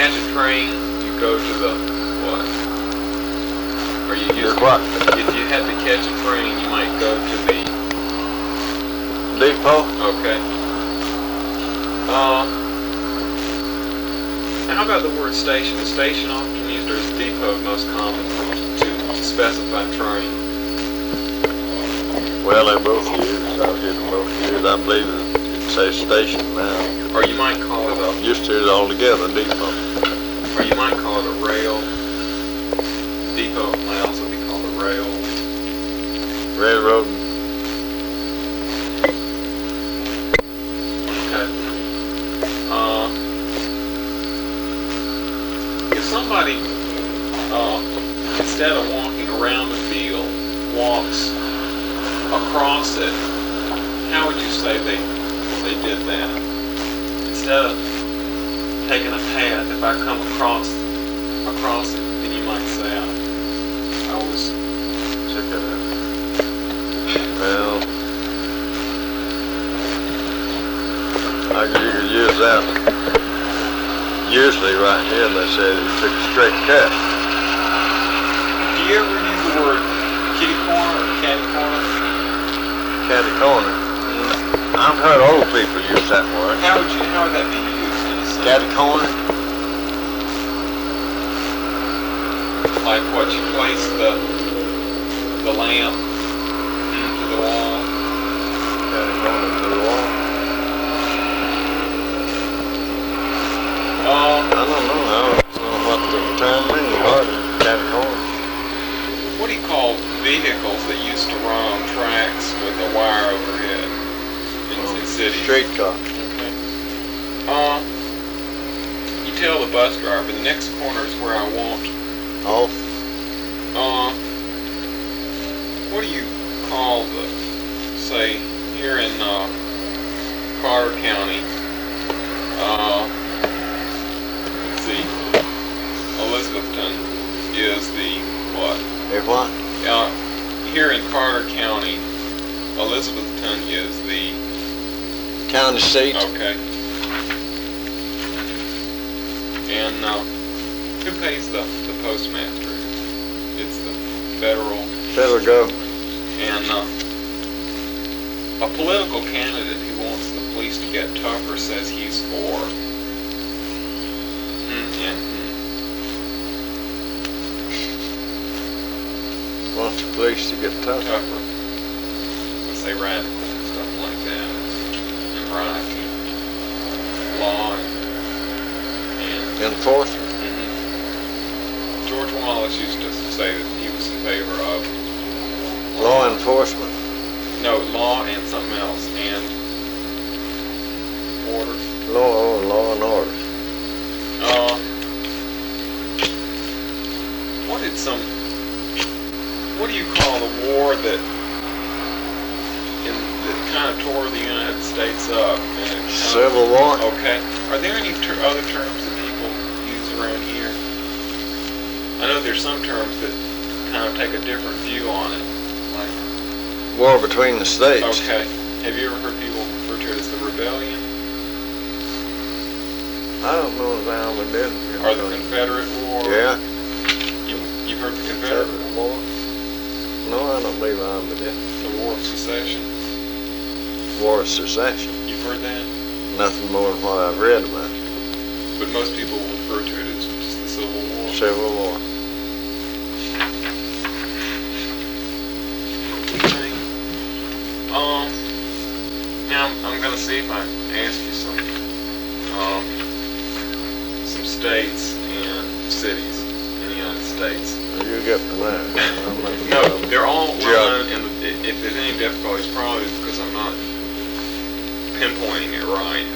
catch a train, you go to the what? Or you use what? If you had to catch a train, you might go to the depot. Okay. And how about the word station? Is station often used, or is depot most common to specify train? Well, they're both used. I've heard them both used. I believe you'd say station now. Or you might call it a Used to it altogether, depot. Or you might call it a rail. Depot might also be called a rail. Railroad. Okay. If somebody, instead of walking around the field, walks across it, how would you say they did that? Instead of taking a path, if I come across it, then you might say I was. Check it out. Well, you could use that. Usually right here they say you took a straight cut. Do you ever use the word kitty corner or catty corner? Catty corner. I've heard old people use that word. How would that be used in a sense? Catty corner? Like what, you place the lamp into the wall? Catty corner to the wall? I don't know. I don't know what the term means. Catty corner. What do you call vehicles that used to run on tracks with a wire overhead in cities? Streetcar. Okay. You tell the bus driver, the next corner is where I want. Off. What do you call say, here in Carter County, let's see, Elizabethton is the what? If what? Here in Carter County, Elizabethton is the County seat. Okay. And who pays the postmaster? It's the federal government. And a political candidate who wants the police to get tougher says he's for. Wants the police to get tougher. Let's say radical, stuff like that. And right. Law and enforcement. George Wallace used to say that he was in favor of law enforcement. No, law and something else, and order. Law and order. What do you call the war that kind of tore the United States up? Civil War. Okay. Are there any other terms that people use around here? I know there's some terms that kind of take a different view on it, like war between the states. Okay. Have you ever heard people refer to it as the rebellion? I don't know if I ever did. Or the Confederate War? Yeah. You've heard the Confederate War? No, I don't believe I ever did. The War of Secession? War of Secession. You've heard that? Nothing more than what I've read about it. But most people refer to it as just the Civil War? Civil War. Now I'm going to see if I ask you some states and cities in the United States. You get from that. No, they're all run, and if there's any difficulties, probably because I'm not pinpointing it right.